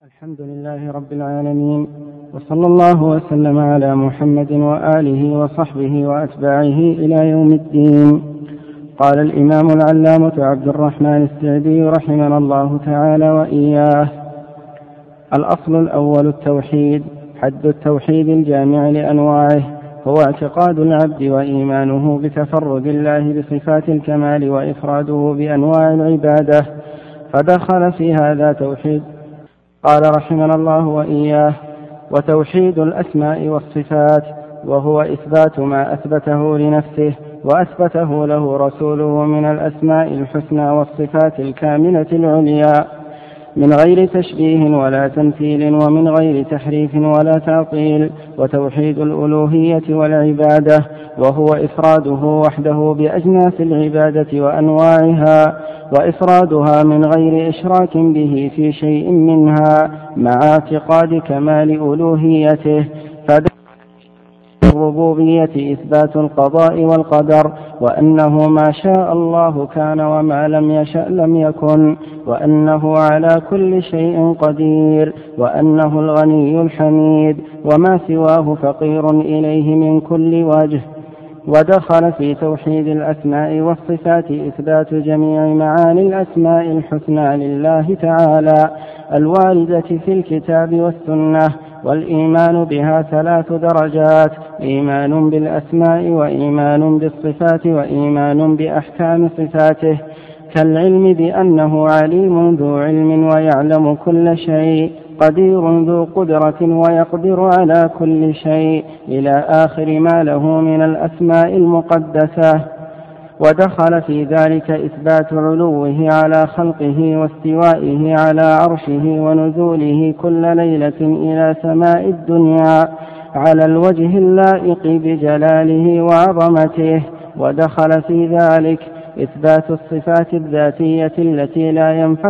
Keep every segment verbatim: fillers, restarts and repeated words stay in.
الحمد لله رب العالمين، وصلى الله وسلم على محمد وآله وصحبه وأتباعه إلى يوم الدين. قال الإمام العلامة عبد الرحمن السعدي رحمنا الله تعالى وإياه: الأصل الأول التوحيد. حد التوحيد الجامع لأنواعه هو اعتقاد العبد وإيمانه بتفرد الله بصفات الكمال وإفراده بأنواع العبادة، فدخل في هذا توحيد. قال رحمنا الله وإياه: وتوحيد الأسماء والصفات، وهو إثبات ما أثبته لنفسه وأثبته له رسوله من الأسماء الحسنى والصفات الكاملة العليا، من غير تشبيه ولا تمثيل ومن غير تحريف ولا تعطيل. وتوحيد الألوهية والعبادة، وهو إفراده وحده بأجناس العبادة وأنواعها، وإفرادها من غير إشراك به في شيء منها، مع اعتقاد كمال ألوهيته. الربوبية إثبات القضاء والقدر، وأنه ما شاء الله كان وما لم يشأ لم يكن، وأنه على كل شيء قدير، وأنه الغني الحميد، وما سواه فقير إليه من كل وجه. ودخل في توحيد الأسماء والصفات إثبات جميع معاني الأسماء الحسنى لله تعالى الواردة في الكتاب والسنة، والإيمان بها ثلاث درجات: إيمان بالأسماء، وإيمان بالصفات، وإيمان بأحكام صفاته، كالعلم بأنه عليم ذو علم ويعلم كل شيء، قدير ذو قدرة ويقدر على كل شيء، إلى آخر ما له من الأسماء المقدسة. ودخل في ذلك إثبات علوه على خلقه واستوائه على عرشه ونزوله كل ليلة إلى سماء الدنيا على الوجه اللائق بجلاله وعظمته. ودخل في ذلك إثبات الصفات الذاتية التي لا ينفك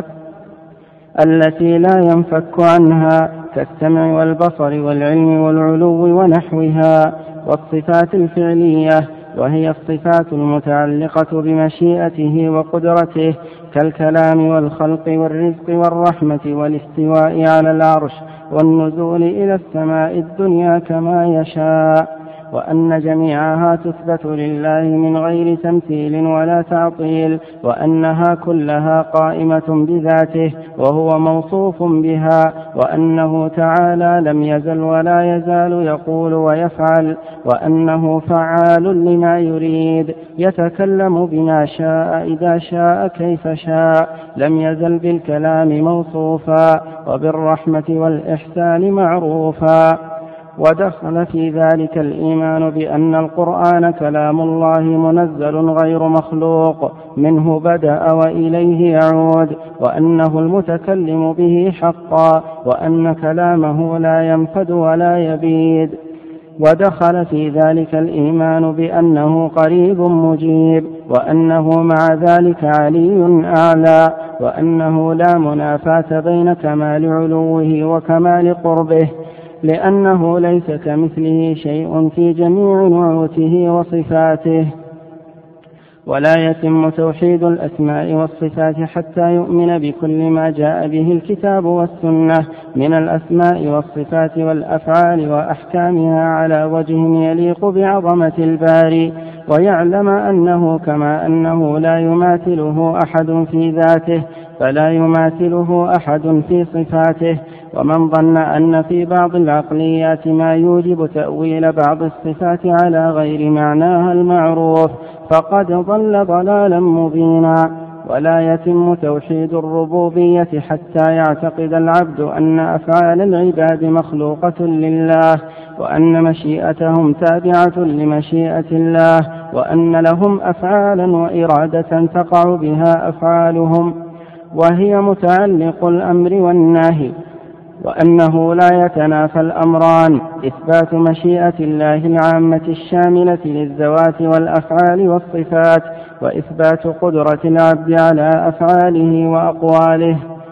التي لا ينفك عنها، كالسمع والبصر والعلم والعلو ونحوها. والصفات الفعلية، وهي الصفات المتعلقة بمشيئته وقدرته، كالكلام والخلق والرزق والرحمة والاستواء على العرش والنزول إلى السماء الدنيا كما يشاء، وأن جميعها تثبت لله من غير تمثيل ولا تعطيل، وأنها كلها قائمة بذاته وهو موصوف بها، وأنه تعالى لم يزل ولا يزال يقول ويفعل، وأنه فعال لما يريد، يتكلم بما شاء إذا شاء كيف شاء، لم يزل بالكلام موصوفا وبالرحمة والإحسان معروفا. ودخل في ذلك الإيمان بأن القرآن كلام الله منزل غير مخلوق، منه بدأ وإليه يعود، وأنه المتكلم به حقا، وأن كلامه لا ينفد ولا يبيد. ودخل في ذلك الإيمان بأنه قريب مجيب، وأنه مع ذلك علي أعلى، وأنه لا منافاة بين كمال علوه وكمال قربه، لأنه ليس كمثله شيء في جميع نعوته وصفاته. ولا يتم توحيد الأسماء والصفات حتى يؤمن بكل ما جاء به الكتاب والسنة من الأسماء والصفات والأفعال وأحكامها على وجه يليق بعظمة الباري، ويعلم أنه كما أنه لا يماثله أحد في ذاته فلا يماثله أحد في صفاته. ومن ظن أن في بعض العقليات ما يوجب تأويل بعض الصفات على غير معناها المعروف فقد ضل ضلالا مبينا. ولا يتم توحيد الربوبية حتى يعتقد العبد أن أفعال العباد مخلوقة لله، وأن مشيئتهم تابعة لمشيئة الله، وأن لهم أفعالا وإرادة تقع بها أفعالهم وهي متعلق الأمر والنهي، وأنه لا يتنافى الأمران: إثبات مشيئة الله العامة الشاملة للذوات والأفعال والصفات، وإثبات قدرة العبد على أفعاله وأقواله.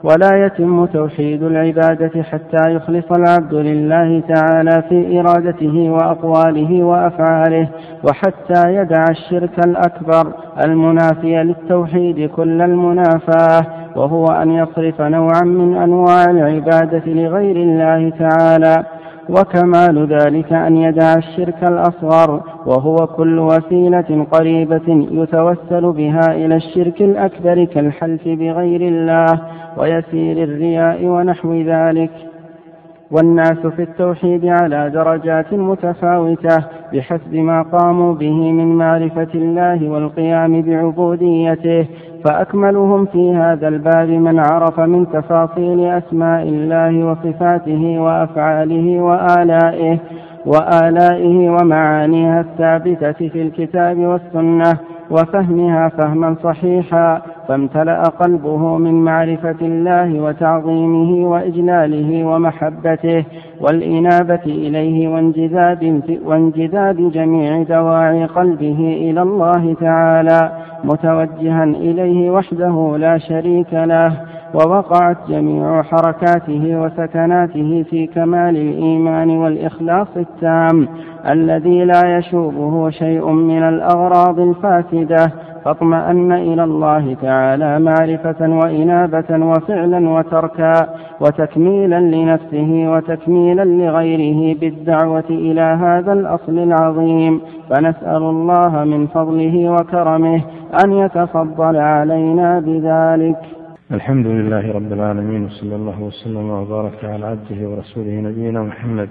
ولا يتم توحيد العبادة حتى يخلص العبد لله تعالى في إرادته وأقواله وأفعاله، وحتى يدع الشرك الأكبر المنافي للتوحيد كل المنافاة، وهو أن يصرف نوعا من أنواع العبادة لغير الله تعالى. وكمال ذلك أن يدع الشرك الأصغر، وهو كل وسيلة قريبة يتوسل بها إلى الشرك الأكبر كالحلف بغير الله ويسير الرياء ونحو ذلك. والناس في التوحيد على درجات متفاوتة بحسب ما قاموا به من معرفة الله والقيام بعبوديته، فأكملهم في هذا الباب من عرف من تفاصيل أسماء الله وصفاته وأفعاله وآلائه وآلائه ومعانيها الثابتة في الكتاب والسنة وفهمها فهما صحيحا، فامتلأ قلبه من معرفة الله وتعظيمه وإجلاله ومحبته والإنابة إليه وانجذاب, وانجذاب جميع دواعي قلبه إلى الله تعالى متوجها إليه وحده لا شريك له، ووقعت جميع حركاته وسكناته في كمال الإيمان والإخلاص التام الذي لا يشوبه شيء من الأغراض الفاسدة، فاطمأن إلى الله تعالى معرفة وإنابة وفعلا وتركا وتكميلا لنفسه وتكميلا لغيره بالدعوة إلى هذا الأصل العظيم. فنسأل الله من فضله وكرمه أن يتفضل علينا بذلك. الحمد لله رب العالمين، وصلى الله وسلم وبارك على عبده ورسوله نبينا محمد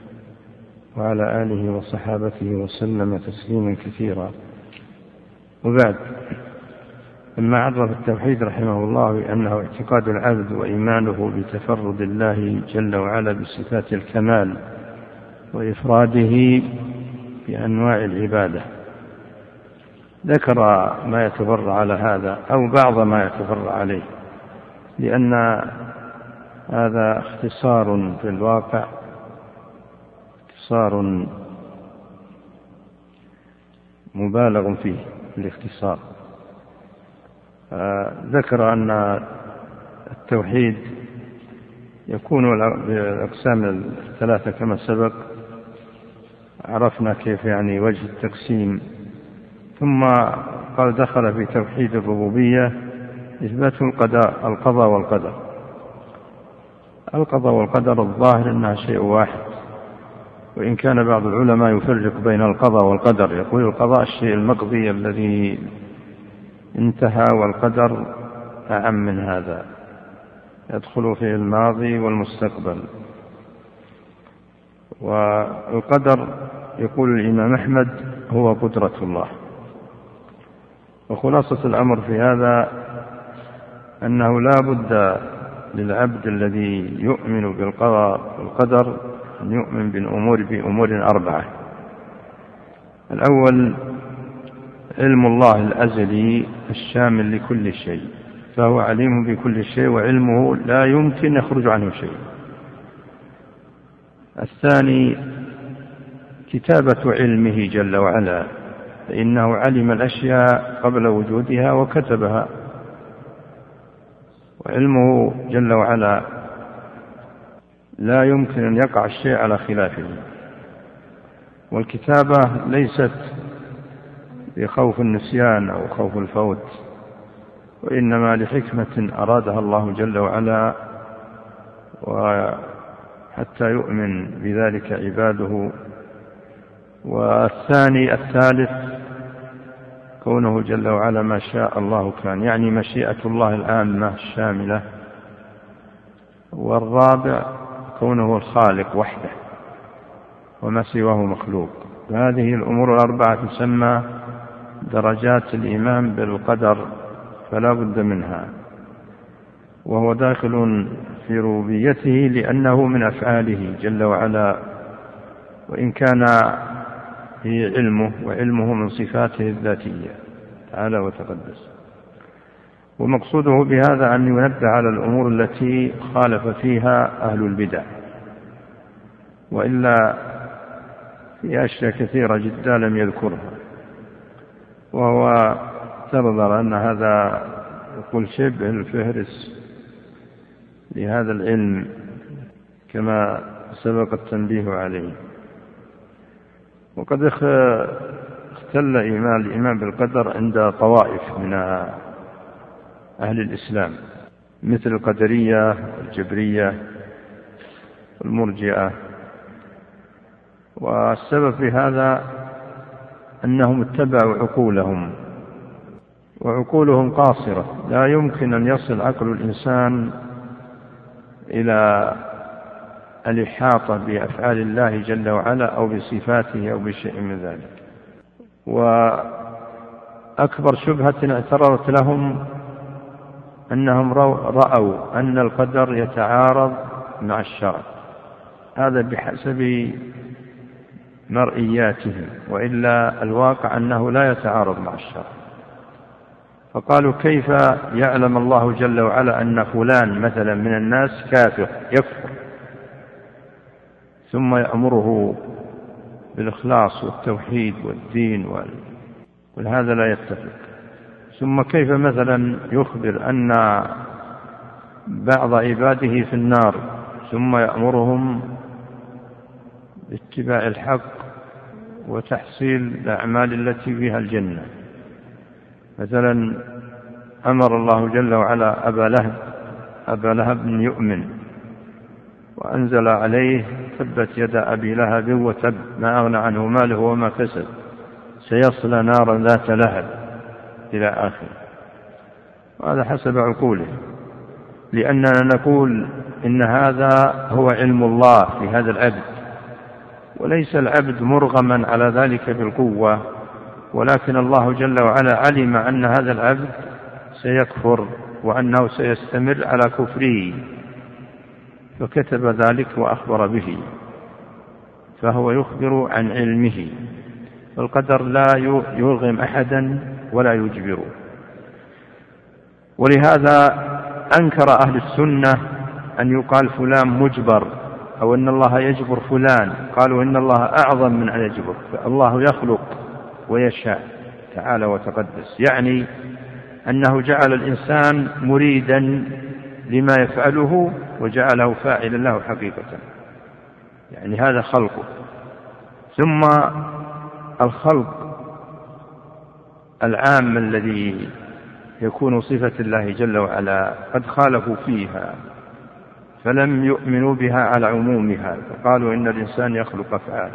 وعلى آله وصحابته وسلم تسليما كثيرا. وبعد، لما عرف التوحيد رحمه الله بأنه اعتقاد العبد وإيمانه بتفرد الله جل وعلا بصفات الكمال وإفراده بأنواع العبادة، ذكر ما يتفرع على هذا أو بعض ما يتفرع عليه، لأن هذا اختصار في الواقع، اختصار مبالغ فيه الاختصار. ذكر أن التوحيد يكون بالأقسام الثلاثة كما سبق، عرفنا كيف يعني وجه التقسيم، ثم قال دخل في توحيد الربوبية إثبات القضاء القضاء والقدر. القضاء والقدر الظاهر أنها شيء واحد، وإن كان بعض العلماء يفرق بين القضاء والقدر، يقول القضاء الشيء المقضي الذي انتهى، والقدر أعم من هذا يدخل فيه الماضي والمستقبل. والقدر يقول الإمام أحمد هو قدرة الله. وخلاصة الأمر في هذا أنه لا بد للعبد الذي يؤمن بالقضاء والقدر أن يؤمن بالأمور بأمور أربعة. الأول علم الله الأزلي الشامل لكل شيء، فهو عليم بكل شيء وعلمه لا يمكن يخرج عنه شيء. الثاني كتابة علمه جل وعلا، فإنه علم الأشياء قبل وجودها وكتبها، وعلمه جل وعلا لا يمكن أن يقع الشيء على خلافه. والكتابة ليست بخوف النسيان أو خوف الفوت، وإنما لحكمة أرادها الله جل وعلا، وحتى يؤمن بذلك عباده. والثاني الثالث كونه جل وعلا ما شاء الله كان، يعني مشيئة الله العامة الشاملة. والرابع كونه الخالق وحده وما سواه مخلوق. هذه الأمور الأربعة تسمى درجات الإيمان بالقدر، فلا بد منها، وهو داخل في ربوبيته لأنه من أفعاله جل وعلا، وإن كان هي علمه، وعلمه من صفاته الذاتية تعالى وتقدس. ومقصوده بهذا أن ينبه على الأمور التي خالف فيها أهل البدع، وإلا في أشياء كثيرة جدا لم يذكرها. وهو تنظر أن هذا يقول شبه الفهرس لهذا العلم كما سبق التنبيه عليه. وقد اختل إيمان الإيمان بالقدر عند طوائف من أهل الإسلام مثل القدرية والجبرية والمرجئة، والسبب في هذا أنهم اتبعوا عقولهم، وعقولهم قاصرة، لا يمكن أن يصل عقل الإنسان إلى الإحاطة بأفعال الله جل وعلا أو بصفاته أو بشيء من ذلك. وأكبر شبهة اعترضت لهم أنهم رأوا أن القدر يتعارض مع الشرع، هذا بحسب مرئياتهم، وإلا الواقع أنه لا يتعارض مع الشرع. فقالوا كيف يعلم الله جل وعلا أن فلان مثلا من الناس كافر يكفر ثم يأمره بالإخلاص والتوحيد والدين وال... وهذا لا يتفق. ثم كيف مثلا يخبر أن بعض عباده في النار ثم يأمرهم باتباع الحق وتحصيل الأعمال التي فيها الجنة. مثلا أمر الله جل وعلا أبا لهب أبا لهب يؤمن وأنزل عليه تبت يد أبي لهب وتب ما أغنى عنه ماله وما كسب سيصلى نارا ذات لهب إلى آخر. وهذا حسب عقوله، لأننا نقول إن هذا هو علم الله في هذا العبد، وليس العبد مرغما على ذلك بالقوة، ولكن الله جل وعلا علم أن هذا العبد سيكفر وأنه سيستمر على كفره فكتب ذلك وأخبر به، فهو يخبر عن علمه. فالقدر لا يرغم أحدا ولا يجبره. ولهذا أنكر أهل السنة أن يقال فلان مجبر أو أن الله يجبر فلان، قالوا إن الله أعظم من أن يجبر، الله يخلق ويشاء تعالى وتقدس، يعني أنه جعل الإنسان مريدا لما يفعله وجعله فاعلا له حقيقة، يعني هذا خلقه. ثم الخلق العام الذي يكون صفة الله جل وعلا قد خالفوا فيها فلم يؤمنوا بها على عمومها، فقالوا إن الإنسان يخلق أفعاله،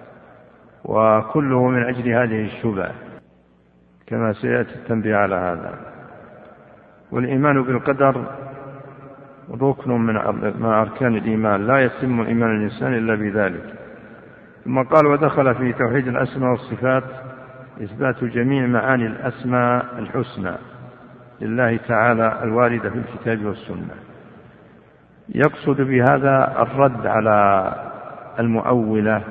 وكله من أجل هذه الشبهة كما سيأتي التنبيه على هذا. والإيمان بالقدر ركن من أركان الإيمان، لا يتم إيمان الإنسان إلا بذلك. ثم قال ودخل في توحيد الأسماء والصفات إثبات جميع معاني الأسماء الحسنى لله تعالى الواردة في الكتاب والسنة. يقصد بهذا الرد على المؤولة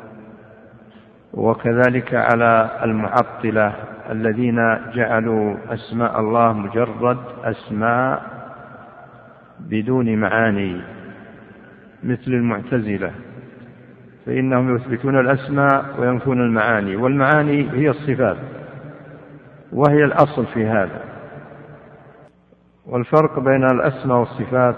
وكذلك على المعطلة الذين جعلوا أسماء الله مجرد أسماء بدون معاني مثل المعتزلة، فإنهم يثبتون الأسماء وينفون المعاني، والمعاني هي الصفات وهي الأصل في هذا. والفرق بين الأسماء والصفات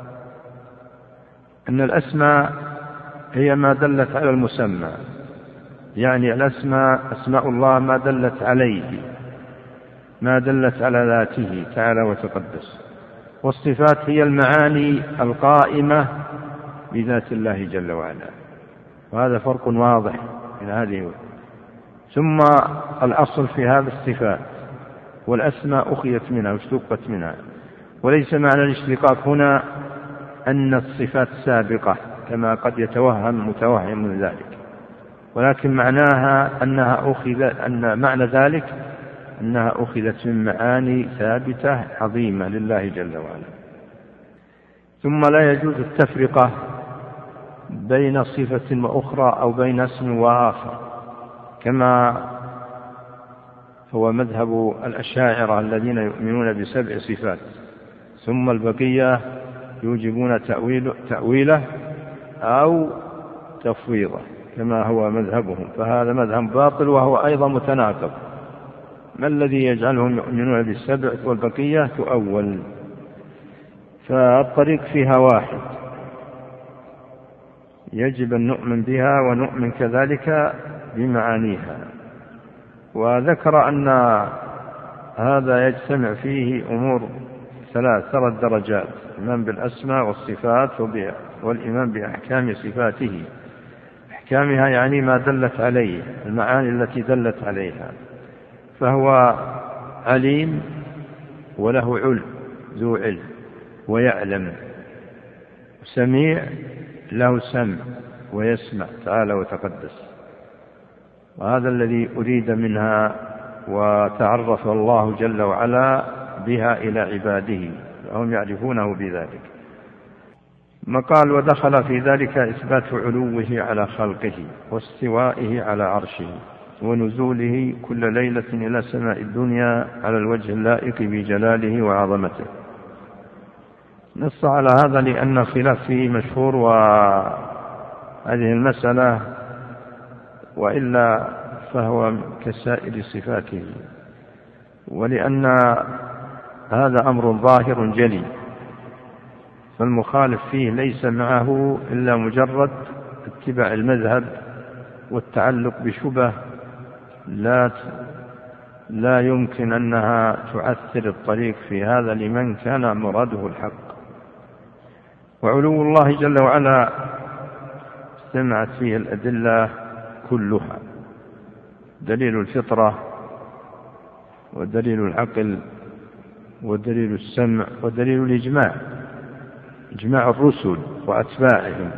أن الأسماء هي ما دلت على المسمى، يعني الأسماء أسماء الله ما دلت عليه، ما دلت على ذاته تعالى وتقدس. والصفات هي المعاني القائمة بذات الله جل وعلا، وهذا فرق واضح من هذه. ثم الأصل في هذا الصفات، والأسماء أخذت منها واشتقت منها، وليس معنى الاشتقاق هنا أن الصفات سابقة كما قد يتوهم متوهم من ذلك، ولكن معناها أنها أخذ أن معنى ذلك أنها أخذت من معاني ثابتة عظيمة لله جل وعلا. ثم لا يجوز التفرقة بين صفة وأخرى أو بين اسم وآخر، كما هو مذهب الأشاعرة الذين يؤمنون بسبع صفات ثم البقية يوجبون تأويل تأويله أو تفويضه كما هو مذهبهم، فهذا مذهب باطل وهو أيضا متناقض. ما الذي يجعلهم يؤمنون بالسبع والبقية تؤول؟ فالطريق فيها واحد، يجب أن نؤمن بها ونؤمن كذلك بمعانيها. وذكر أن هذا يجتمع فيه أمور ثلاث ثلاث درجات: الإيمان بالأسماء والصفات والإيمان بأحكام صفاته. أحكامها يعني ما دلت عليه، المعاني التي دلت عليها. فهو عليم وله علم، ذو علم ويعلم، سميع له سمع ويسمع تعالى وتقدس. وهذا الذي أريد منها، وتعرف الله جل وعلا بها إلى عباده فهم يعرفونه بذلك. ما قال: ودخل في ذلك إثبات علوه على خلقه واستوائه على عرشه ونزوله كل ليلة إلى سماء الدنيا على الوجه اللائق بجلاله وعظمته. نص على هذا لأن الخلاف فيه مشهور، وهذه المسألة وإلا فهو كسائر صفاته، ولأن هذا أمر ظاهر جلي، فالمخالف فيه ليس معه إلا مجرد اتباع المذهب والتعلق بشبه لا لا يمكن أنها تعثر الطريق في هذا لمن كان مراده الحق. وعلو الله جل وعلا اجتمعت فيه الأدلة كلها: دليل الفطرة ودليل العقل ودليل السمع ودليل الإجماع، إجماع الرسل وأتباعهم،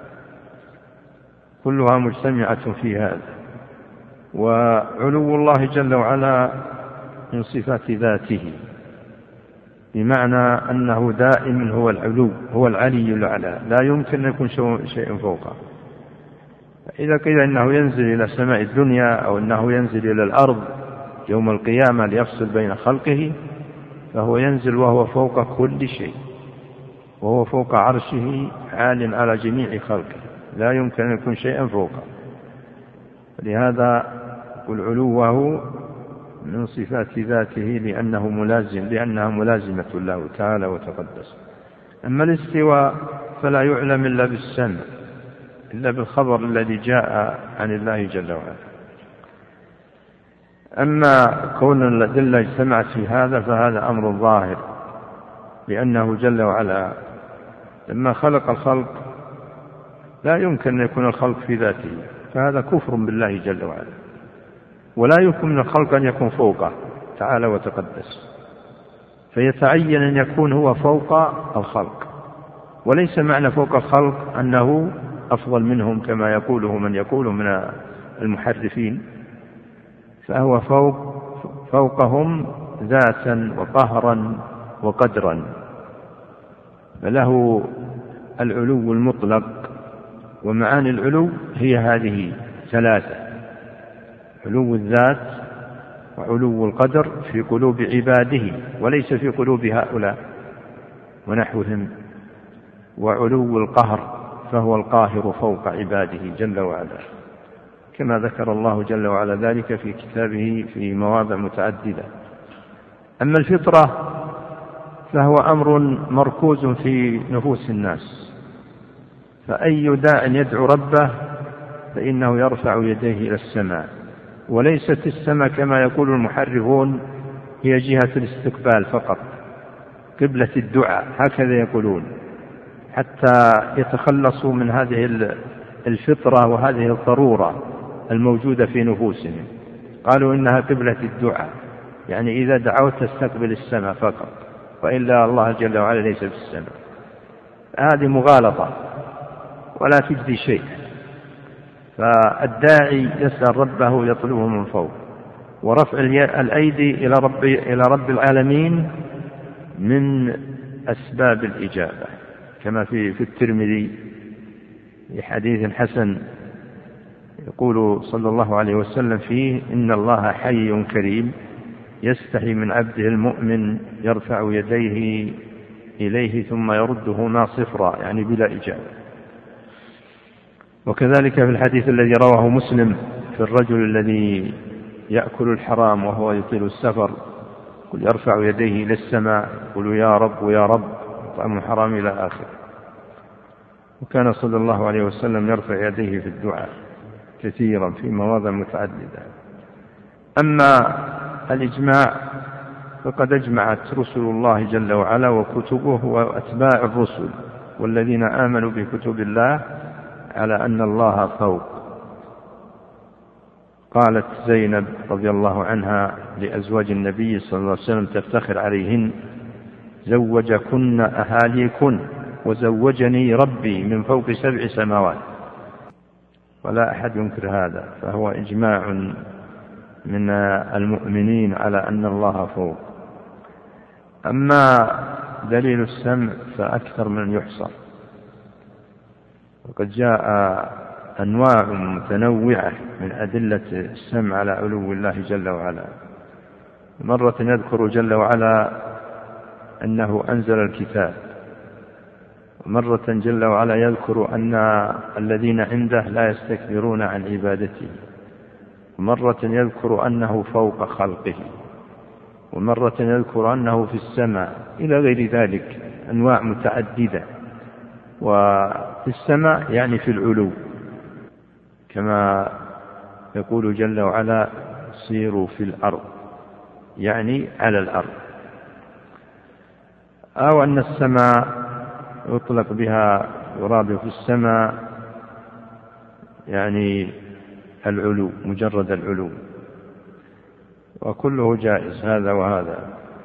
كلها مجتمعة في هذا. وعلو الله جل وعلا من صفات ذاته، بمعنى أنه دائم هو العلو، هو العلي الأعلى، لا يمكن أن يكون شيء فوقه. إذا قيل إنه ينزل إلى سماء الدنيا أو أنه ينزل إلى الأرض يوم القيامة ليفصل بين خلقه، فهو ينزل وهو فوق كل شيء، وهو فوق عرشه عال على جميع خلقه، لا يمكن أن يكون شيئا فوقه. لهذا قل علوه من صفات ذاته لأنه ملازم لأنها ملازمة له تعالى وتقدس. أما الاستواء فلا يعلم إلا بالسمع، إلا بالخبر الذي جاء عن الله جل وعلا. أما كون الأدلة اجتمعت في هذا فهذا أمر ظاهر، لأنه جل وعلا لما خلق الخلق لا يمكن أن يكون الخلق في ذاته، فهذا كفر بالله جل وعلا. ولا يمكن من الخلق أن يكون فوقه تعالى وتقدس، فيتعين أن يكون هو فوق الخلق. وليس معنى فوق الخلق أنه أفضل منهم كما يقوله من يقول من المحرفين، فهو فوق فوقهم ذاتا وقهرا وقدرا، فله العلو المطلق. ومعاني العلو هي هذه ثلاثة: علو الذات وعلو القدر في قلوب عباده وليس في قلوب هؤلاء ونحوهم، وعلو القهر فهو القاهر فوق عباده جل وعلا، كما ذكر الله جل وعلا ذلك في كتابه في مواضع متعددة. أما الفطرة فهو أمر مركوز في نفوس الناس، فأي داع يدعو ربه فإنه يرفع يديه إلى السماء، وليست السماء كما يقول المحرفون هي جهة الاستقبال فقط، قبلة الدعاء، هكذا يقولون، حتى يتخلصوا من هذه الفطرة وهذه الضرورة الموجودة في نفوسهم. قالوا إنها قبلة الدعاء، يعني إذا دعوت تستقبل السماء فقط، وإلا الله جل وعلا ليس في السماء. هذه مغالطة ولا تجدي شيء. فالداعي يسأل ربه يطلبه من فوق، ورفع الأيدي إلى رب, إلى رب العالمين من أسباب الإجابة، كما في, في الترمذي في حديث حسن يقول صلى الله عليه وسلم فيه: إن الله حي كريم يستحي من عبده المؤمن يرفع يديه إليه ثم يردهما صفرا، يعني بلا إجابة. وكذلك في الحديث الذي رواه مسلم في الرجل الذي يأكل الحرام وهو يطيل السفر، يرفع يديه إلى السماء يقول: يا رب يا رب، مطعم حرام إلى آخره. وكان صلى الله عليه وسلم يرفع يديه في الدعاء كثيرا في مواضع متعددة. أما الإجماع فقد أجمعت رسل الله جل وعلا وكتبه وأتباع الرسل والذين آمنوا بكتب الله على أن الله فوق. قالت زينب رضي الله عنها لأزواج النبي صلى الله عليه وسلم تفتخر عليهن: زوجكن أهاليكن وزوجني ربي من فوق سبع سماوات. ولا أحد ينكر هذا، فهو إجماع من المؤمنين على أن الله فوق. أما دليل السمع فأكثر من يحصر، وقد جاء أنواع متنوعة من أدلة السمع على علو الله جل وعلا. مرة يذكر جل وعلا أنه أنزل الكتاب، ومرة جل وعلا يذكر أن الذين عنده لا يستكبرون عن عبادته، ومرة يذكر أنه فوق خلقه، ومرة يذكر أنه في السماء، إلى غير ذلك أنواع متعددة. وفي السماء يعني في العلو، كما يقول جل وعلا: سيروا في الأرض، يعني على الأرض. أو أن السماء يطلق بها يراد في السماء يعني العلو، مجرد العلو، وكله جائز هذا وهذا.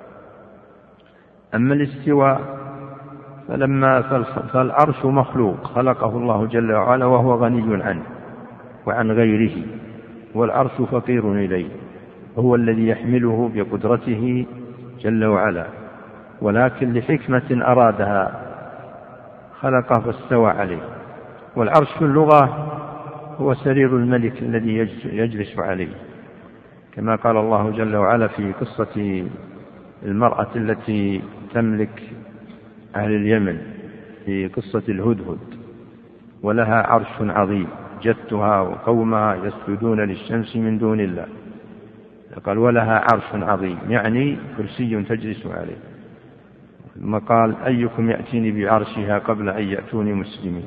أما الاستواء فلما فالعرش مخلوق خلقه الله جل وعلا وهو غني عنه وعن غيره، والعرش فقير إليه، هو الذي يحمله بقدرته جل وعلا، ولكن لحكمة أرادها خلقه فاستوى عليه. والعرش في اللغة هو سرير الملك الذي يجلس عليه، كما قال الله جل وعلا في قصة المرأة التي تملك أهل اليمن في قصة الهدهد: ولها عرش عظيم جدتها وقومها يسجدون للشمس من دون الله. قال: ولها عرش عظيم، يعني كرسي تجلس عليه. ثم قال: أيكم يأتيني بعرشها قبل أن يأتوني مسلمين.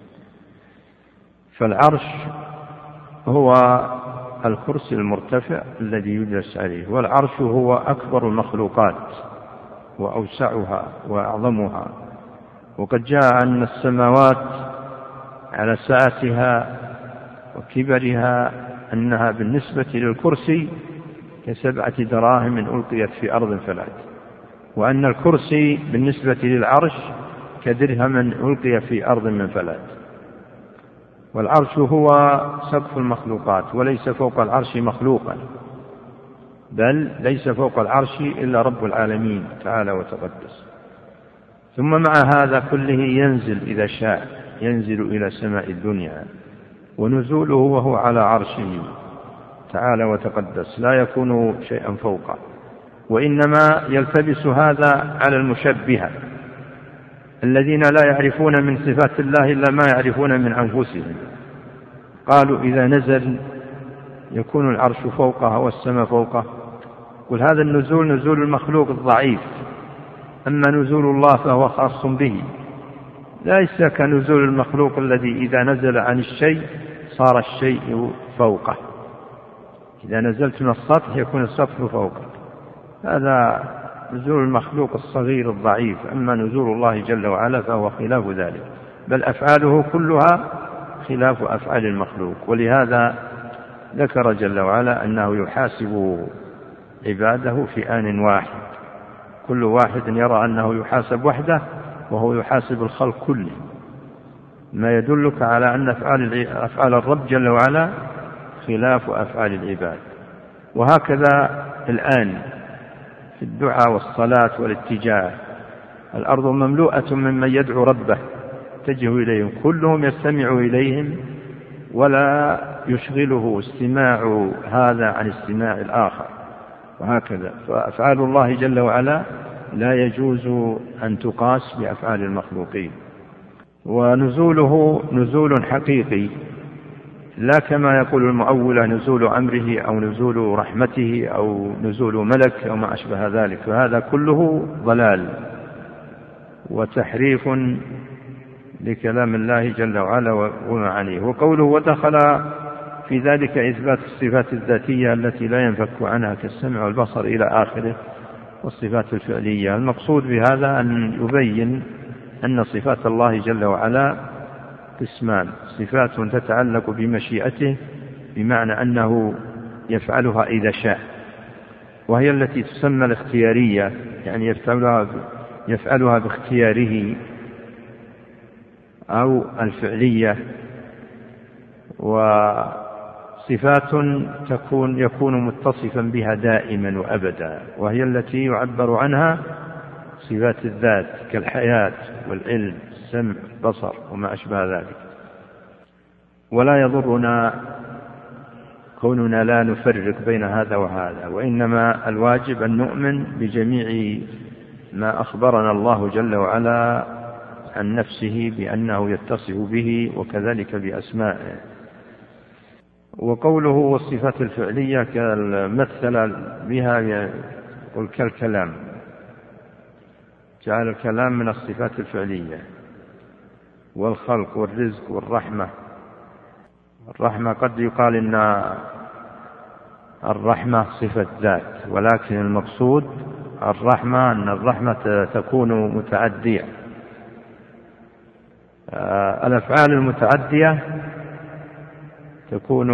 فالعرش هو الكرسي المرتفع الذي يجلس عليه، والعرش هو أكبر المخلوقات وأوسعها وأعظمها. وقد جاء أن السماوات على سعتها وكبرها أنها بالنسبة للكرسي كسبعة دراهم ألقيت في أرض فلات، وأن الكرسي بالنسبة للعرش كدرهم ألقي في أرض من فلات. والعرش هو سقف المخلوقات، وليس فوق العرش مخلوقا، بل ليس فوق العرش إلا رب العالمين تعالى وتقدس. ثم مع هذا كله ينزل إذا شاء، ينزل إلى سماء الدنيا، ونزوله وهو على عرشه تعالى وتقدس، لا يكون شيئا فوقه. وإنما يلتبس هذا على المشبهة الذين لا يعرفون من صفات الله إلا ما يعرفون من أنفسهم. قالوا إذا نزل يكون العرش فوقه والسماء فوقه. قل هذا النزول نزول المخلوق الضعيف، أما نزول الله فهو خاص به، ليس كنزول المخلوق الذي إذا نزل عن الشيء صار الشيء فوقه. إذا نزلت من السطح يكون السطح فوقك، هذا نزول المخلوق الصغير الضعيف. أما نزول الله جل وعلا فهو خلاف ذلك، بل أفعاله كلها خلاف أفعال المخلوق. ولهذا ذكر جل وعلا أنه يحاسب عباده في آن واحد، كل واحد يرى أنه يحاسب وحده وهو يحاسب الخلق كله، ما يدلك على أن أفعال أفعال الرب جل وعلا خلاف أفعال العباد. وهكذا الآن في الدعاء والصلاة والاتجاه، الأرض مملوءة ممن يدعو ربه يتجه إليهم، كلهم يستمع إليهم ولا يشغله استماع هذا عن استماع الآخر، وهكذا. فأفعال الله جل وعلا لا يجوز أن تقاس بأفعال المخلوقين. ونزوله نزول حقيقي، لا كما يقول المؤولة نزول أمره أو نزول رحمته أو نزول ملك أو ما أشبه ذلك، فهذا كله ضلال. وتحريف لكلام الله جل وعلا ومعانيه. وقوله ودخل في ذلك إثبات الصفات الذاتية التي لا ينفك عنها كالسمع والبصر إلى آخره، والصفات الفعلية. المقصود بهذا أن يبين أن صفات الله جل وعلا قسمان: صفات تتعلق بمشيئته بمعنى أنه يفعلها إذا شاء، وهي التي تسمى الاختيارية، يعني يفعلها, يفعلها باختياره، أو الفعلية. وصفات تكون يكون متصفا بها دائما وأبدا، وهي التي يعبر عنها صفات الذات كالحياة والعلم السمع البصر وما أشبه ذلك. ولا يضرنا كوننا لا نفرق بين هذا وهذا، وإنما الواجب أن نؤمن بجميع ما أخبرنا الله جل وعلا عن نفسه بأنه يتصف به، وكذلك بأسمائه. وقوله والصفات الفعلية كالمثل بها يقول كالكلام، جعل الكلام من الصفات الفعلية، والخلق والرزق والرحمة. الرحمة قد يقال إن الرحمة صفة ذات، ولكن المقصود الرحمة أن الرحمة تكون متعدية. الأفعال المتعدية تكون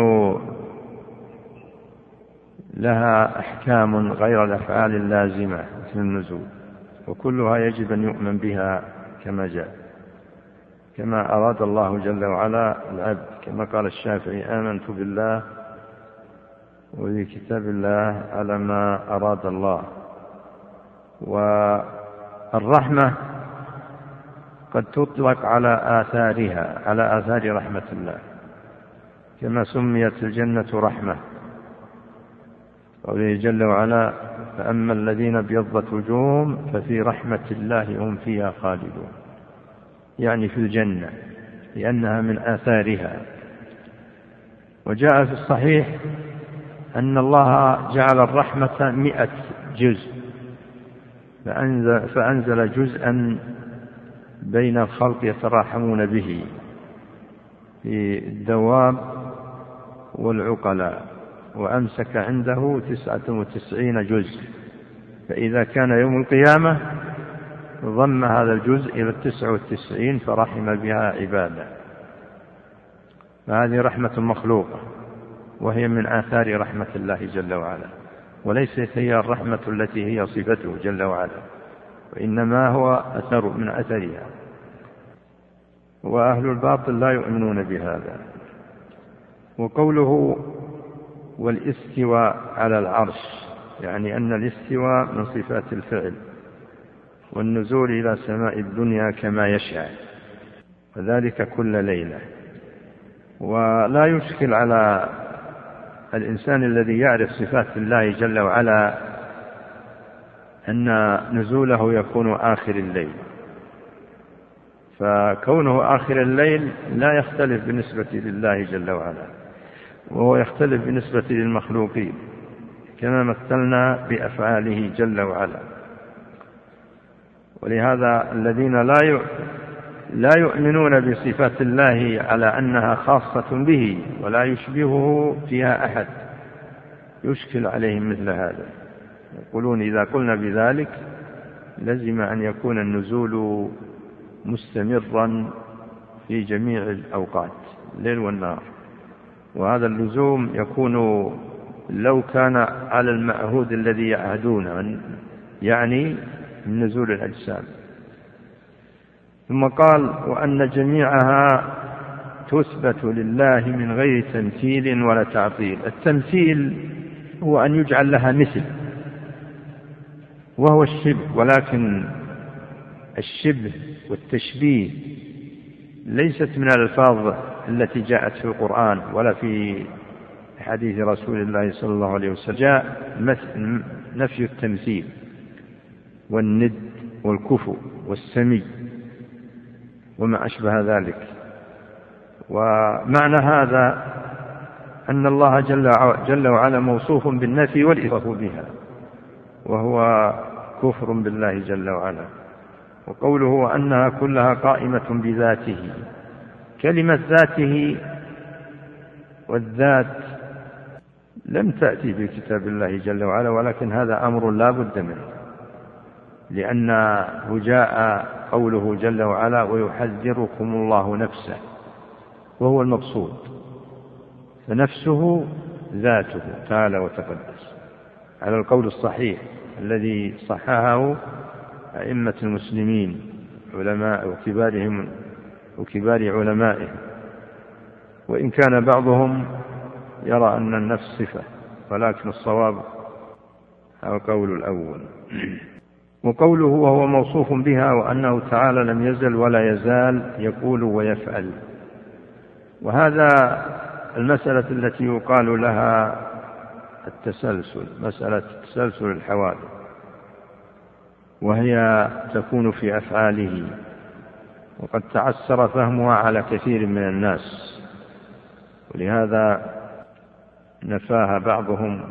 لها أحكام غير الأفعال اللازمة مثل النزول، وكلها يجب أن يؤمن بها كما جاء، كما أراد الله جل وعلا العبد، كما قال الشافعي: آمنت بالله وبكتاب الله على ما أراد الله. والرحمة قد تطلق على آثارها، على آثار رحمة الله، كما سميت الجنة رحمة، قوله جل وعلا: فأما الذين ابيضت وجوههم ففي رحمة الله هم فيها خالدون، يعني في الجنة، لأنها من آثارها. وجاء في الصحيح أن الله جعل الرحمة مئة جزء، فأنزل, فأنزل جزءا بين الخلق يتراحمون به في الدواب والعقلاء، وأمسك عنده تسعة وتسعين جزء، فإذا كان يوم القيامة ضم هذا الجزء إلى التسعة والتسعين فرحم بها عباده. فهذه رحمة مخلوقة، وهي من آثار رحمة الله جل وعلا، وليست هي الرحمة التي هي صفته جل وعلا، وإنما هو أثر من أثرها. وأهل الباطل لا يؤمنون بهذا. وقوله والاستواء على العرش، يعني أن الاستواء من صفات الفعل، والنزول إلى سماء الدنيا كما يشاء، وذلك كل ليلة. ولا يشكل على الإنسان الذي يعرف صفات الله جل وعلا أن نزوله يكون آخر الليل، فكونه آخر الليل لا يختلف بالنسبة لله جل وعلا، وهو يختلف بالنسبة للمخلوقين، كما مثلنا بأفعاله جل وعلا. ولهذا الذين لا لا يؤمنون بصفات الله على أنها خاصة به ولا يشبهه فيها أحد يشكل عليهم مثل هذا، يقولون إذا قلنا بذلك لزم أن يكون النزول مستمرا في جميع الأوقات الليل والنهار، وهذا اللزوم يكون لو كان على المعهود الذي يعهدونه، يعني من نزول الأجسام. ثم قال: وأن جميعها تثبت لله من غير تمثيل ولا تعطيل. التمثيل هو أن يجعل لها مثل، وهو الشبه، ولكن الشبه والتشبيه ليست من الألفاظ التي جاءت في القرآن ولا في حديث رسول الله صلى الله عليه وسلم. جاء نفي التمثيل والند والكفو والسمي وما أشبه ذلك. ومعنى هذا أن الله جل وعلا موصوف بالنفي والإثبات بها، وهو كفر بالله جل وعلا. وقوله أنها كلها قائمة بذاته، كلمة ذاته والذات لم تأتي في كتاب الله جل وعلا، ولكن هذا أمر لا بد منه، لأنه جاء قوله جل وعلا ويحذركم الله نفسه، وهو المقصود، فنفسه ذاته تعالى وتقدس على القول الصحيح الذي صححه أئمة المسلمين علماء وكبارهم وكبار علمائهم، وإن كان بعضهم يرى أن النفس صفة، ولكن الصواب هو قول الأول. وقوله وهو موصوف بها وأنه تعالى لم يزل ولا يزال يقول ويفعل، وهذا المسألة التي يقال لها التسلسل، مسألة تسلسل الحوادث، وهي تكون في أفعاله، وقد تعسر فهمها على كثير من الناس، ولهذا نفاها بعضهم،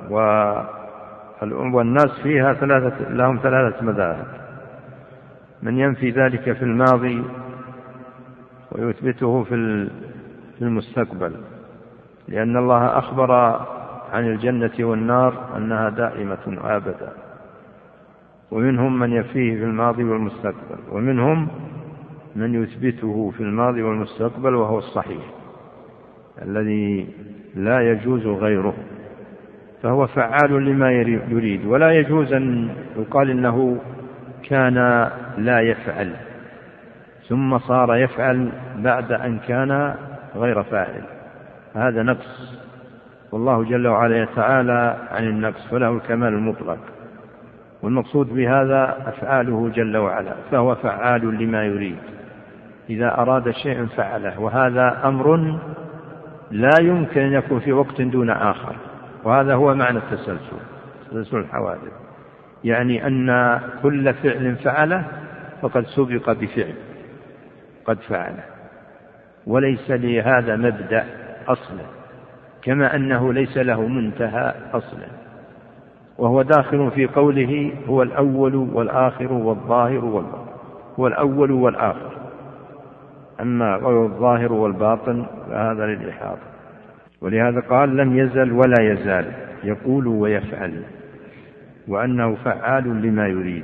والناس فيها ثلاثة لهم ثلاثة مذاهب: من ينفي ذلك في الماضي ويثبته في المستقبل، لأن الله أخبر عن الجنة والنار أنها دائمة أبدا، ومنهم من يفيه في الماضي والمستقبل، ومنهم من يثبته في الماضي والمستقبل وهو الصحيح الذي لا يجوز غيره، فهو فعال لما يريد، ولا يجوز أن يقال إنه كان لا يفعل ثم صار يفعل بعد أن كان غير فاعل، هذا نقص، والله جل وعلا يتعالى عن النقص فله الكمال المطلق، والمقصود بهذا أفعاله جل وعلا، فهو فعال لما يريد، إذا أراد شيء فعله، وهذا أمر لا يمكن أن يكون في وقت دون آخر، وهذا هو معنى التسلسل، تسلسل الحوادث، يعني أن كل فعل فعله فقد سبق بفعل قد فعله، وليس لهذا مبدأ أصلا، كما أنه ليس له منتهى أصلا، وهو داخل في قوله هو الأول والآخر والظاهر والباطن، هو الأول والآخر، أما غير الظاهر والباطن فهذا للإحاطة، ولهذا قال لم يزل ولا يزال يقول ويفعل، وأنه فعال لما يريد،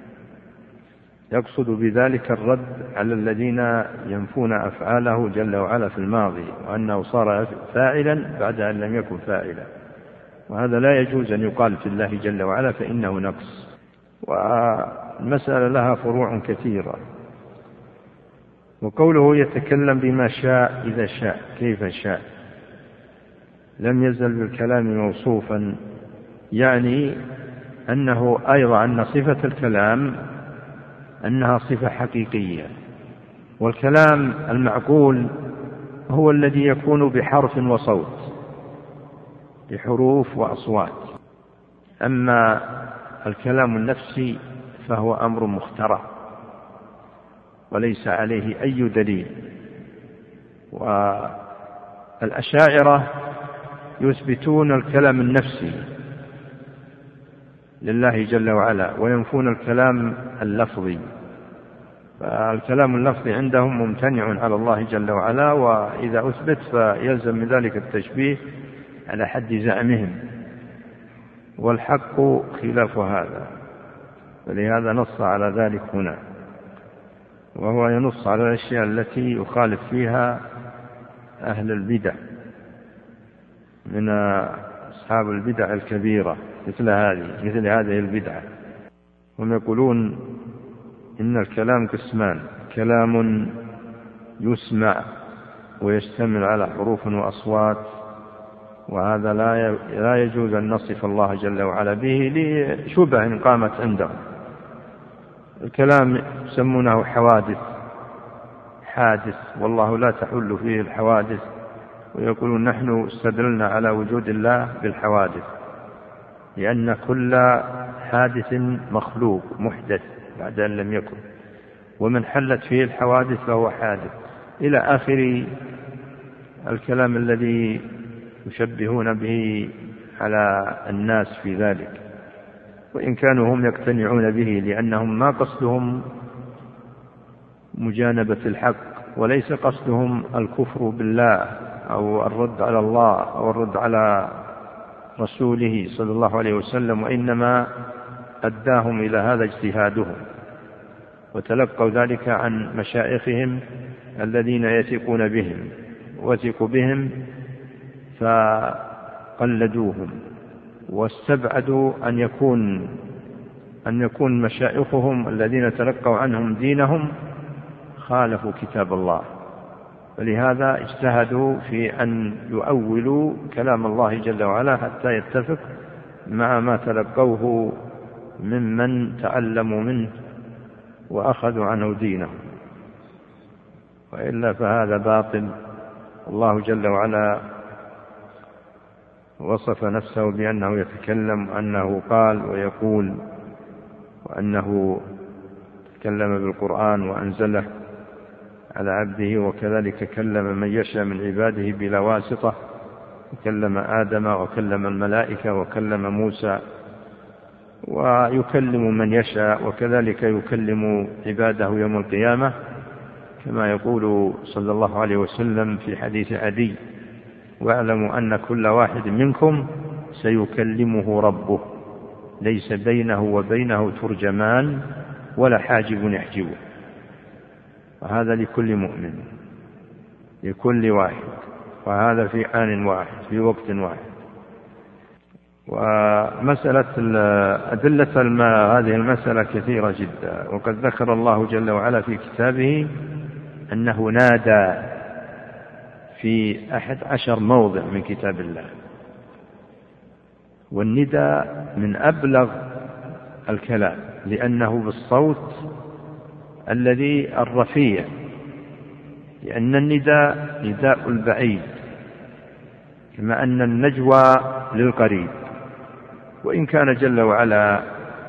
يقصد بذلك الرد على الذين ينفون أفعاله جل وعلا في الماضي، وأنه صار فاعلا بعد أن لم يكن فاعلا، وهذا لا يجوز أن يقال في الله جل وعلا فإنه نقص، والمسألة لها فروع كثيرة. وقوله يتكلم بما شاء إذا شاء كيف شاء، لم يزل بالكلام موصوفا، يعني أنه أيضا أن صفة الكلام أنها صفة حقيقية، والكلام المعقول هو الذي يكون بحرف وصوت، بحروف وأصوات، أما الكلام النفسي فهو أمر مخترع وليس عليه أي دليل. والأشاعرة يثبتون الكلام النفسي لله جل وعلا وينفون الكلام اللفظي، فالكلام اللفظي عندهم ممتنع على الله جل وعلا، وإذا أثبت فيلزم من ذلك التشبيه على حد زعمهم، والحق خلاف هذا، فلهذا نص على ذلك هنا، وهو ينص على الأشياء التي يخالف فيها أهل البدع من أصحاب البدع الكبيرة مثل هذه مثل هذه البدعة. هم يقولون إن الكلام قسمان: كلام يسمع ويشتمل على حروف وأصوات، وهذا لا يجوز أن نصف الله جل وعلا به لشبه قامت عندهم. الكلام يسمونه حوادث، حادث، والله لا تحل فيه الحوادث، ويقولون نحن استدللنا على وجود الله بالحوادث، لأن كل حادث مخلوق محدث بعد أن لم يكن، ومن حلت فيه الحوادث فهو حادث، إلى آخر الكلام الذي يشبهون به على الناس في ذلك، وإن كانوا هم يقتنعون به، لأنهم ما قصدهم مجانبة الحق، وليس قصدهم الكفر بالله أو الرد على الله أو الرد على رسوله صلى الله عليه وسلم، وإنما أداهم إلى هذا اجتهادهم، وتلقوا ذلك عن مشايخهم الذين يثقون بهم وثقوا بهم فقلدوهم، واستبعدوا أن يكون أن يكون مشايخهم الذين تلقوا عنهم دينهم خالفوا كتاب الله، فلهذا اجتهدوا في أن يؤولوا كلام الله جل وعلا حتى يتفق مع ما تلقوه ممن تعلموا منه وأخذوا عنه دينه، وإلا فهذا باطل. الله جل وعلا وصف نفسه بأنه يتكلم، وأنه قال ويقول، وأنه تكلم بالقرآن وأنزله على عبده، وكذلك كلم من يشاء من عباده بلا واسطة، وكلم آدم وكلم الملائكة وكلم موسى، ويكلم من يشاء، وكذلك يكلم عباده يوم القيامة كما يقول صلى الله عليه وسلم في حديث عدي: واعلموا أن كل واحد منكم سيكلمه ربه ليس بينه وبينه ترجمان ولا حاجب يحجبه. وهذا لكل مؤمن، لكل واحد، وهذا في آن واحد في وقت واحد. ومسألة أدلة هذه المسألة كثيرة جدا، وقد ذكر الله جل وعلا في كتابه أنه نادى في أحد عشر موضع من كتاب الله، والنداء من أبلغ الكلام لأنه بالصوت الذي الرفيع، لأن النداء نداء البعيد كما أن النجوى للقريب، وإن كان جل وعلا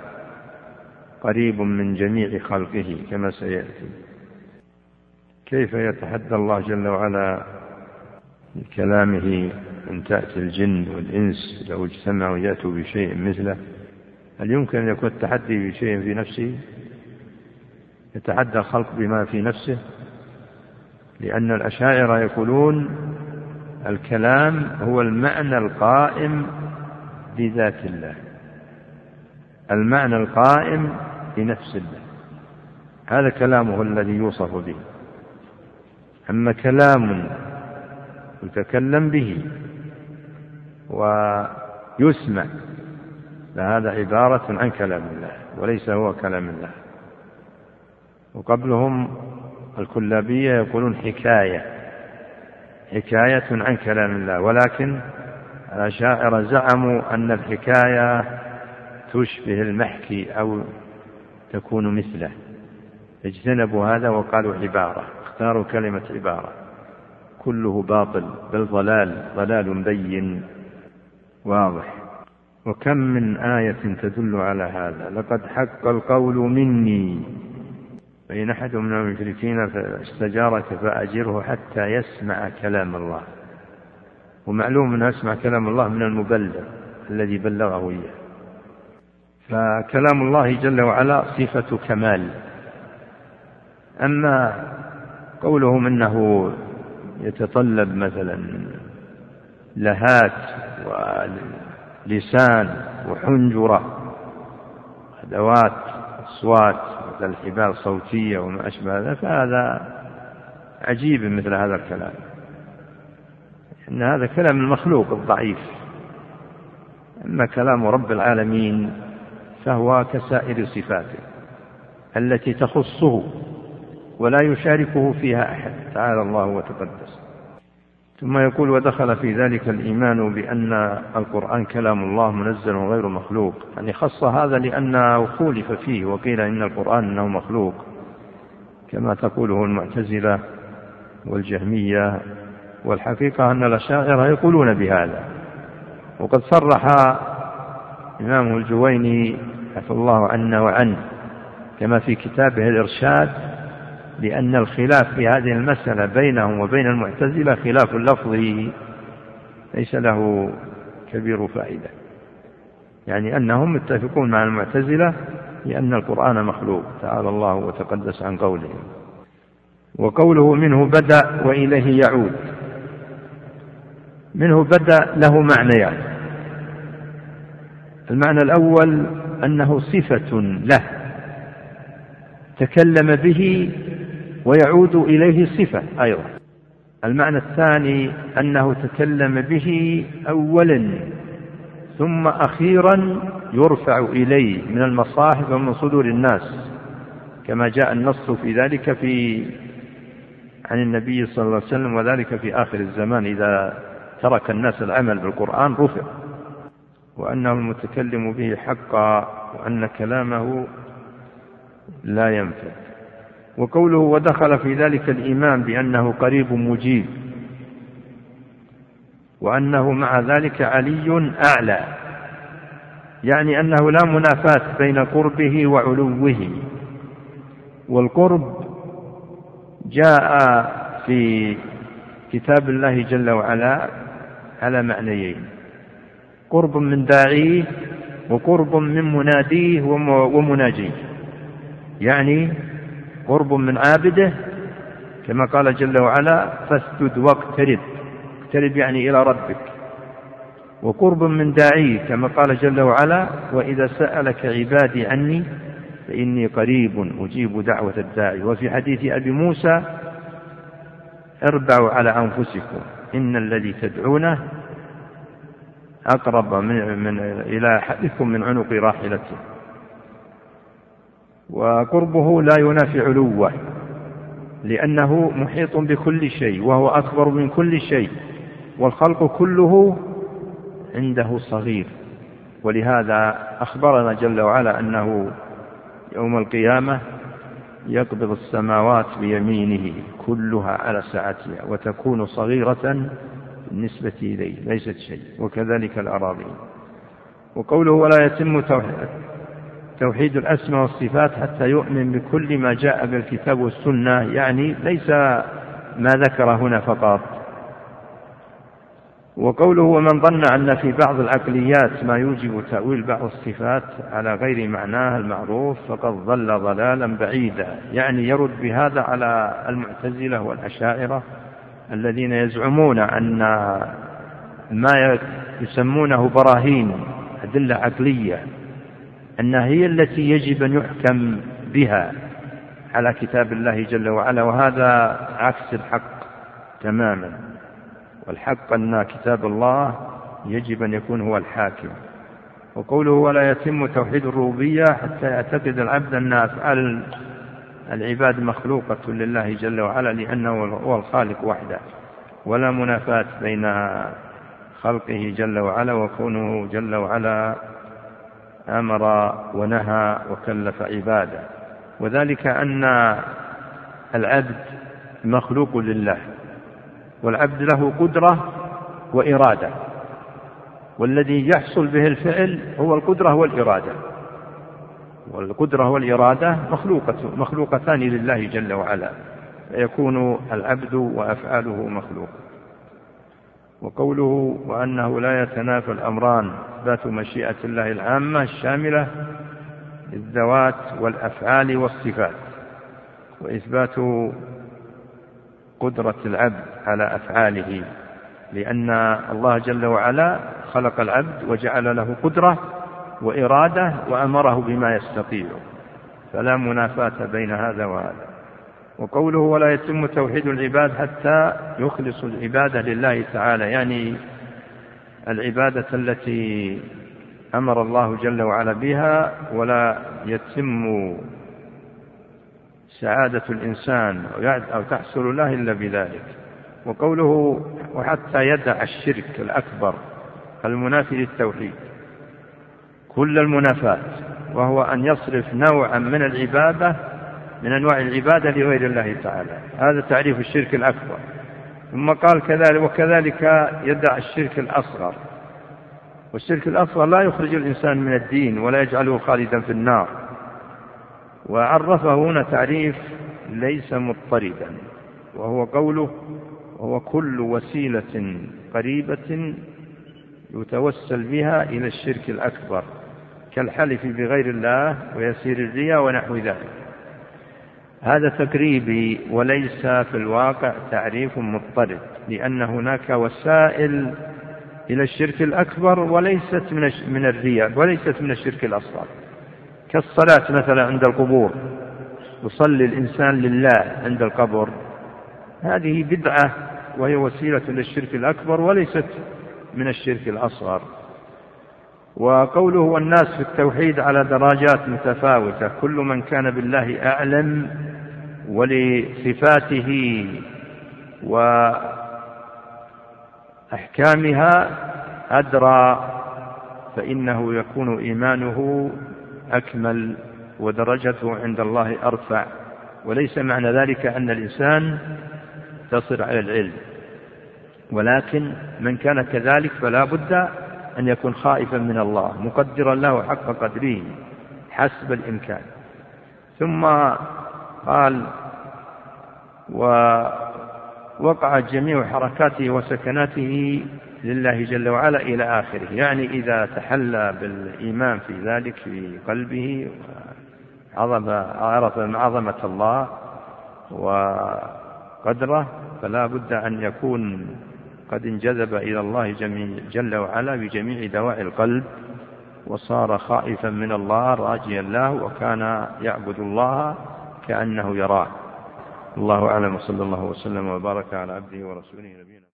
قريب من جميع خلقه كما سيأتي. كيف يتحدى الله جل وعلا بكلامه أن تأتي الجن والإنس لو اجتمعوا يأتوا بشيء مثله؟ هل يمكن أن يكون التحدي بشيء في نفسه؟ يتحدى الخلق بما في نفسه؟ لأن الأشاعرة يقولون الكلام هو المعنى القائم بذات الله، المعنى القائم بنفس الله، هذا كلامه الذي يوصف به. أما كلام يتكلم به ويسمع فهذا عبارة عن كلام الله وليس هو كلام الله. وقبلهم الكلابية يقولون حكاية حكاية عن كلام الله، ولكن الأشاعرة زعموا أن الحكاية تشبه المحكي أو تكون مثله، اجتنبوا هذا وقالوا عبارة، اختاروا كلمة عبارة. كله باطل بل ضلال ضلال بين واضح. وكم من آية تدل على هذا. لقد حق القول مني فإن أحد من المشركين استجارك فأجره حتى يسمع كلام الله. ومعلوم أن يسمع كلام الله من المبلغ الذي بلغه إياه. فكلام الله جل وعلا صفة كمال. أما قولهم أنه يتطلب مثلا لهات ولسان وحنجرة أدوات أصوات مثل الحبال صوتية وما أشبه ذلك، فهذا عجيب مثل هذا الكلام، إن هذا كلام المخلوق الضعيف. أما كلام رب العالمين فهو كسائر صفاته التي تخصه ولا يشاركه فيها أحد، تعالى الله وتقدس. ثم يقول: ودخل في ذلك الإيمان بأن القرآن كلام الله منزل غير مخلوق. يعني خص هذا لأنه خولف فيه وقيل إن القرآن أنه مخلوق كما تقوله المعتزلة والجهمية، والحقيقة أن الأشاعرة يقولون بهذا. وقد صرح إمامه الجويني عفى الله عنا وعنه كما في كتابه الإرشاد لأن الخلاف في هذه المسألة بينهم وبين المعتزلة خلاف لفظي ليس له كبير فائدة، يعني أنهم متفقون مع المعتزلة لأن القرآن مخلوق، تعالى الله وتقدس عن قولهم. وقوله منه بدأ وإليه يعود، منه بدأ له معنيان. المعنى الأول أنه صفة له تكلم به ويعود إليه صفة أيضا. المعنى الثاني أنه تكلم به أولا ثم أخيرا يرفع إليه من المصاحف ومن صدور الناس، كما جاء النص في ذلك في عن النبي صلى الله عليه وسلم، وذلك في آخر الزمان إذا ترك الناس العمل بالقرآن رفع، وأنه المتكلم به حقا، وأن كلامه لا ينفذ. وقوله ودخل في ذلك الإيمان بأنه قريب مجيب، وأنه مع ذلك علي أعلى، يعني أنه لا منافاة بين قربه وعلوه. والقرب جاء في كتاب الله جل وعلا على معنيين: قرب من داعيه وقرب من مناديه ومناجيه، يعني قرب من عابده كما قال جل وعلا فاسجد واقترب، اقترب يعني إلى ربك، وقرب من داعيه كما قال جل وعلا وإذا سألك عبادي عني فإني قريب أجيب دعوة الداعي. وفي حديث أبي موسى اربعوا على أنفسكم إن الذي تدعونه أقرب من, من إلى أحدكم من عنق راحلته. وقربه لا ينافي علوه، لأنه محيط بكل شيء وهو أكبر من كل شيء، والخلق كله عنده صغير. ولهذا أخبرنا جل وعلا أنه يوم القيامة يقبض السماوات بيمينه كلها على سعتها وتكون صغيرة بالنسبة إليه ليست شيء، وكذلك الأراضي. وقوله ولا يتم توحيد الأسماء والصفات حتى يؤمن بكل ما جاء بالكتاب والسنة، يعني ليس ما ذكر هنا فقط. وقوله ومن ظن أن في بعض العقليات ما يوجب تأويل بعض الصفات على غير معناها المعروف فقد ضل ضلالا بعيدا، يعني يرد بهذا على المعتزلة والأشاعرة الذين يزعمون أن ما يسمونه براهين أدلة عقلية أنها هي التي يجب أن يحكم بها على كتاب الله جل وعلا، وهذا عكس الحق تماما. والحق أن كتاب الله يجب أن يكون هو الحاكم. وقوله ولا يتم توحيد الربوبية حتى يعتقد العبد أن أفعال العباد مخلوقة لله جل وعلا، لأنه هو الخالق وحده، ولا منافاة بين خلقه جل وعلا وكونه جل وعلا أمر ونهى وكلف عباده. وذلك أن العبد مخلوق لله، والعبد له قدرة وإرادة، والذي يحصل به الفعل هو القدرة والإرادة، والقدرة والإرادة مخلوقة مخلوقتان لله جل وعلا، فيكون العبد وأفعاله مخلوق. وقوله وأنه لا يتنافى الأمران إثبات مشيئة الله العامة الشاملة للذوات والأفعال والصفات، وإثبات قدرة العبد على أفعاله، لأن الله جل وعلا خلق العبد وجعل له قدرة وإرادة وأمره بما يستطيع، فلا منافاة بين هذا وهذا. وقوله ولا يتم توحيد العباد حتى يخلص العبادة لله تعالى، يعني العبادة التي أمر الله جل وعلا بها، ولا يتم سعادة الإنسان أو تحصل له إلا بذلك. وقوله وحتى يدع الشرك الأكبر المنافي للتوحيد كل المنافات، وهو أن يصرف نوعا من العبادة من أنواع العبادة لغير الله تعالى، هذا تعريف الشرك الأكبر. ثم قال كذلك وكذلك يدع الشرك الأصغر، والشرك الأصغر لا يخرج الإنسان من الدين ولا يجعله خالدا في النار. وعرفه هنا تعريف ليس مضطردا، وهو قوله وهو كل وسيلة قريبة يتوسل بها إلى الشرك الأكبر كالحلف بغير الله ويسير الرياء ونحو ذلك. هذا تقريبي وليس في الواقع تعريف مضطرد، لأن هناك وسائل إلى الشرك الأكبر وليست من الرياء وليست من الشرك الأصغر، كالصلاة مثلا عند القبور، يصلي الإنسان لله عند القبر، هذه بدعة وهي وسيلة للشرك الأكبر وليست من الشرك الأصغر. وقوله والناس في التوحيد على درجات متفاوتة، كل من كان بالله أعلم ولصفاته وأحكامها أدرى فإنه يكون إيمانه أكمل ودرجته عند الله أرفع، وليس معنى ذلك أن الإنسان تصل على العلم، ولكن من كان كذلك فلا بد أن يكون خائفا من الله مقدرا له حق قدره حسب الإمكان. ثم قال ووقعت جميع حركاته وسكناته لله جل وعلا إلى آخره، يعني إذا تحلى بالإيمان في ذلك في قلبه عرف عظمة الله وقدره، فلا بد أن يكون قد انجذب إلى الله جل وعلا بجميع دواعي القلب، وصار خائفا من الله راجيا له، وكان يعبد الله كأنه يراه. الله أعلم، صلى الله وسلم وبارك على عبده ورسوله نبينا